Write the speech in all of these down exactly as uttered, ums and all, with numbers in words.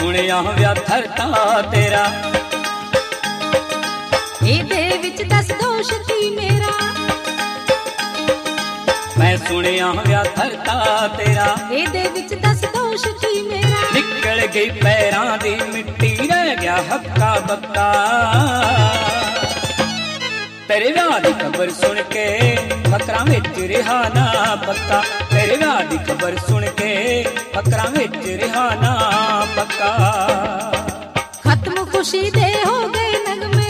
सुनिया व्या थरता तेरा ਇਹਦੇ ਵਿੱਚ ਦੱਸ ਦੋਸ਼ ਕੀ ਮੇਰਾ मैं सुनिया व्या थरता तेरा ਇਹਦੇ ਵਿੱਚ ਦੱਸ ਦੋਸ਼ ਕੀ ਮੇਰਾ निकल गई पैरां दी मिट्टी रह गया हक्का बक्का तेरे व्याह दी खबर सुन के फकरां विच रिहा ना पक्का तेरे व्याह दी खबर सुन के फकरां विच रिहा ना पक्का खत्म खुशी दे हो गए नगमे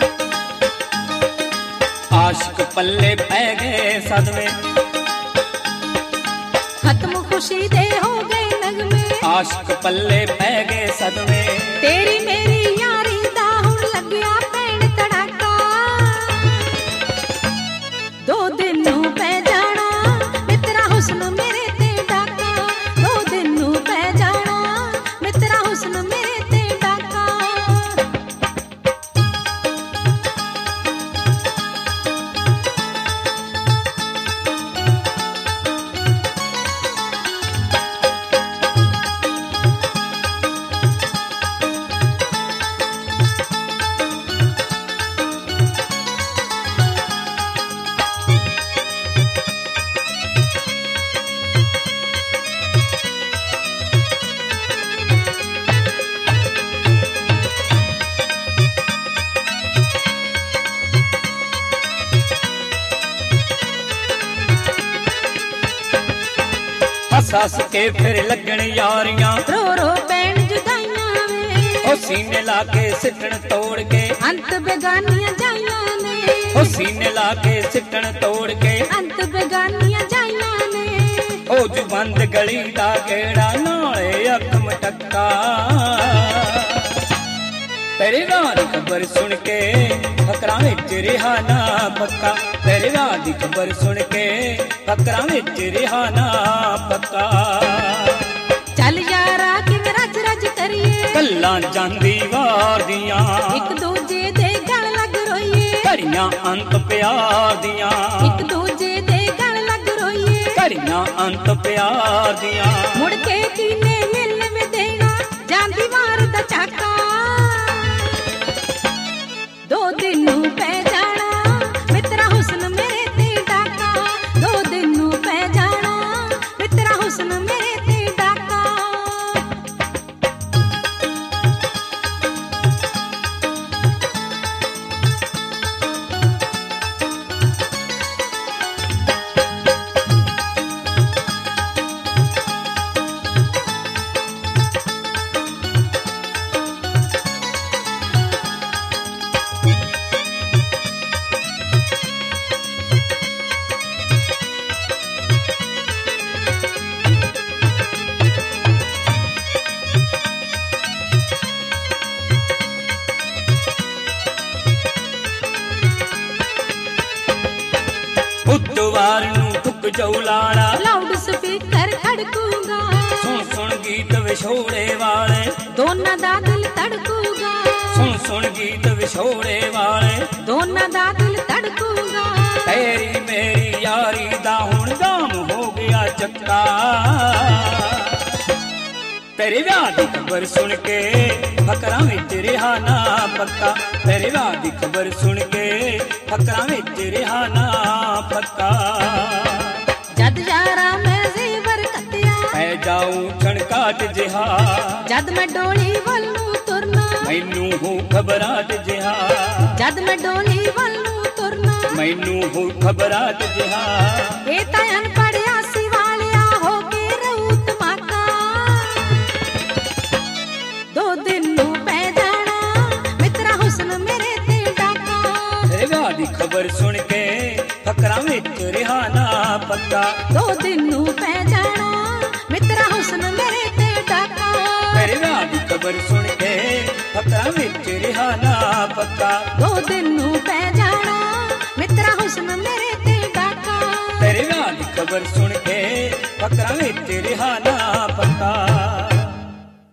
आशिक पल्ले पै गए सदमे खत्म खुशी दे हो गए नगमे आशिक पल्ले पै गए सदमे तेरी मेरी यारी दा हुण लग्या पैण तड़ाका दो दिन नू पै जाना मित्रा हुस्न मेरे ते डाका दो दिन नू पै जाना मित्रा हुस्न मेरे ते डाका हस हस के फिर लगन यारियां रो रो पैण जुदाइयां वे ओ सीने ला के सिटन तोड़ के अंत बेगानियां जाइयां ने ओ सीने ला के सिटन तोड़ के अंत बेगानियां जाइयां ने ओ जु बंद गली दा गेड़ा नाले अख मटक्का तेरे व्याह दी खबर सुन के फकरां विच रिहा ना पक्का तेरे व्याह दी खबर सुन के फकरां विच रिहा ना पक्का चल यारा किवें रज रज करिए गल्लां जांदी वार दियां एक दूजे दे गल लग रोइए घड़ियां अंत प्यार दियां एक दूजे दे गल लग रोइए घड़ियां अंत प्यार दियां मुड़ के कीने मिलन में देना जांदी मार दा चाका दो दिन नू पै जाना मित्रा हुस्न मेरे ते डाका दो दिन नू पै जाना मित्रा हुस्न मेरे ते डाका बुधवार नू ठुक जाऊ लाड़ा लाउड स्पीकर खड़कूगा सुन सुन गीत विछोड़े वाले दोना दा दिल तड़कूगा सुन सुन गीत विछोड़े वाले दोना दा दिल तड़कूगा तेरी मेरी यारी दा हुण जाम हो गया चक्का तेरे व्याह दी खबर सुन के फकरां विच रिहा ना पक्का तेरे व्याह दी खबर सुन के फकरां विच रिहा ना पक्का जद यारा मैं जेवर कत्या मैं जाऊं छणकाट जिहा जद मैं डोली वल नू तुरना मैनू हो खबराट जिहा जद मैं डोली वल नू तुरना मैनू हो खबराट जिहा ए तां अनपढ़िया सी वालिया हो के रहू तमाका दो दिन नू पै जाना मित्रा हुस्न मेरे ते डाका तेरे व्याह दी खबर सुन के फकरां विच रिहा ना पक्का दो दिन नू पै जाना मित्रा हुस्न मेरे ते डाका तेरे व्याह दी खबर सुन के फकरां विच रिहा ना पक्का दो दिन नू पै जाना मित्रा हुस्न मेरे ते डाका तेरे व्याह दी खबर सुन के फकरां विच रिहा ना